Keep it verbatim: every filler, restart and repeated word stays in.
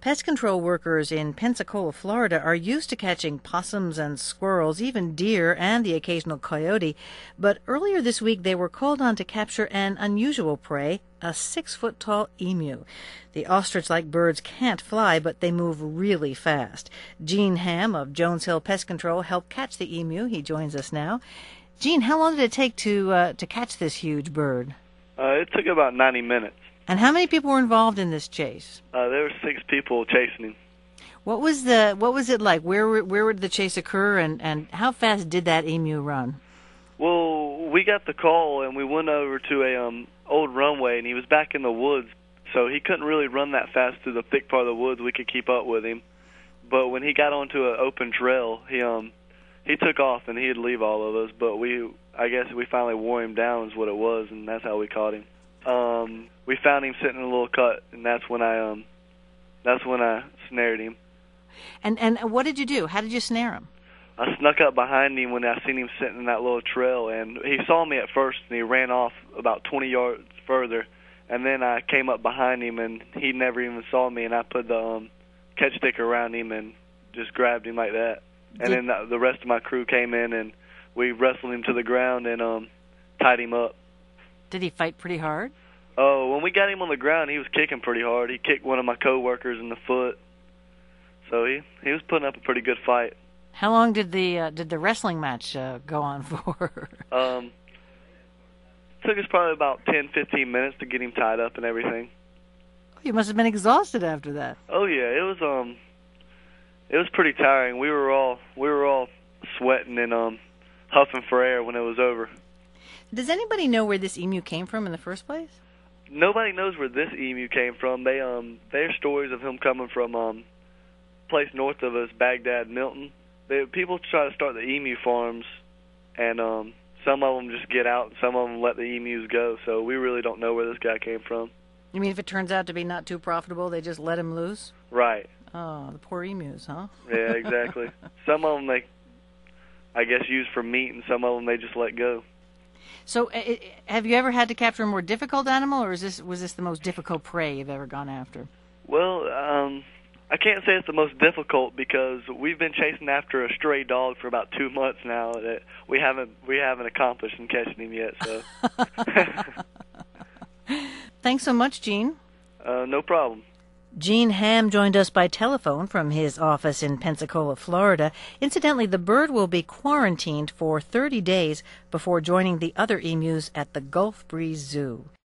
Pest control workers in Pensacola, Florida are used to catching possums and squirrels, even deer and the occasional coyote. But earlier this week they were called on to capture an unusual prey, a six-foot-tall emu. The ostrich-like birds can't fly, but they move really fast. Gene Ham of Jones Hill Pest Control helped catch the emu. He joins us now. Gene, how long did it take to uh, to catch this huge bird? Uh, it took about ninety minutes. And how many people were involved in this chase? Uh, there were six people chasing him. What was the what was it like? Where where would the chase occur, and, and how fast did that emu run? Well, we got the call and we went over to a um old runway, and he was back in the woods, so he couldn't really run that fast through the thick part of the woods. We could keep up with him, but when he got onto an open trail, he um he took off and he'd leave all of us. But we, I guess, we finally wore him down is what it was, and that's how we caught him. Um, we found him sitting in a little cut, and that's when I um that's when I snared him. And and what did you do? How did you snare him? I snuck up behind him when I seen him sitting in that little trail, and he saw me at first, and he ran off about twenty yards further, and then I came up behind him, and he never even saw me, and I put the um, catch stick around him and just grabbed him like that. And Did, then the, the rest of my crew came in, and we wrestled him to the ground and um, tied him up. Did he fight pretty hard? Oh, when we got him on the ground, he was kicking pretty hard. He kicked one of my coworkers in the foot, so he he was putting up a pretty good fight. How long did the uh, did the wrestling match uh, go on for? um, took us probably about ten, fifteen minutes to get him tied up and everything. You must have been exhausted after that. Oh yeah, it was um, it was pretty tiring. We were all we were all sweating and um, huffing for air when it was over. Does anybody know where this emu came from in the first place? Nobody knows where this emu came from. They um, there's stories of him coming from um, place north of us, Baghdad, Milton. They, people try to start the emu farms, and um, some of them just get out, and some of them let the emus go. So we really don't know where this guy came from. You mean if it turns out to be not too profitable, they just let him loose? Right. Oh, the poor emus, huh? Yeah, exactly. Some of them they, I guess, use for meat, and some of them they just let go. So, uh, have you ever had to capture a more difficult animal, or is this was this the most difficult prey you've ever gone after? Well, um, I can't say it's the most difficult because we've been chasing after a stray dog for about two months now that we haven't we haven't accomplished in catching him yet. So, thanks so much, Gene. Uh, no problem. Gene Ham joined us by telephone from his office in Pensacola, Florida. Incidentally, the bird will be quarantined for thirty days before joining the other emus at the Gulf Breeze Zoo.